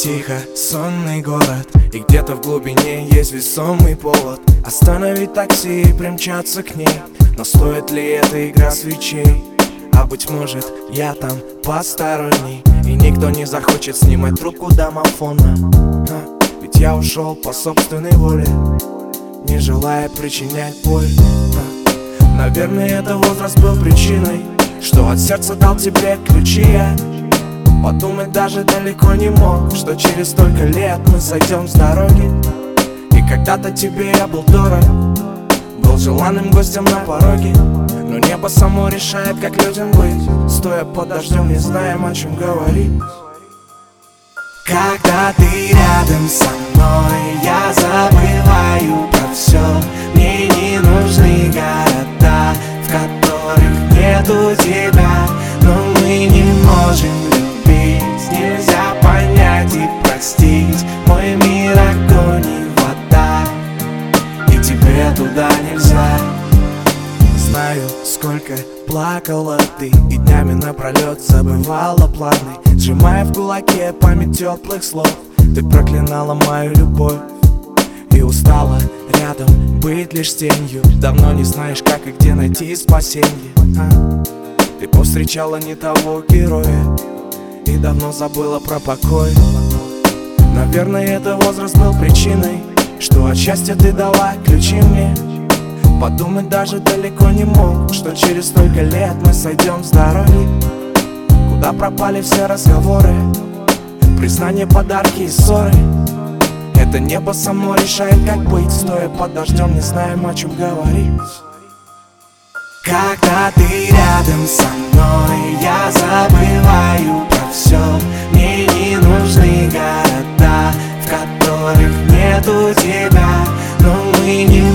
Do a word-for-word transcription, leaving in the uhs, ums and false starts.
Тихо, сонный город, и где-то в глубине есть весомый повод остановить такси и примчаться к ней. Но стоит ли эта игра свечей? А быть может, я там посторонний, и никто не захочет снимать трубку домофона. а, Ведь я ушел по собственной воле, не желая причинять боль. а, Наверное, это возраст был причиной, что от сердца дал тебе ключи я. Подумать даже далеко не мог, что через столько лет мы сойдем с дороги. И когда-то тебе я был дорог, был желанным гостем на пороге. Но небо само решает, как людям быть, стоя под дождем, не знаем, о чем говорить. Когда ты рядом со мной, я забываю про все. Мне не нужны города, в которых нету тебя. Но мы не можем любить, нельзя понять и простить. Мой мир огонь и вода, и тебе туда нельзя. Знаю, сколько плакала ты, и днями напролет забывала планы, сжимая в кулаке память теплых слов. Ты проклинала мою любовь и устала рядом быть лишь тенью. Давно не знаешь, как и где найти спасенье. а? Ты повстречала не того героя и давно забыла про покой. Наверное, это возраст был причиной, что от счастья ты дала ключи мне. Подумать даже далеко не мог, что через столько лет мы сойдем с дороги. Куда пропали все разговоры, признания, подарки и ссоры? Это небо само решает, как быть, стоя под дождем, не знаем, о чем говорить. Когда ты рядом со мной, я забываю про все. Мне не нужны города, в которых нету тебя. Но мы не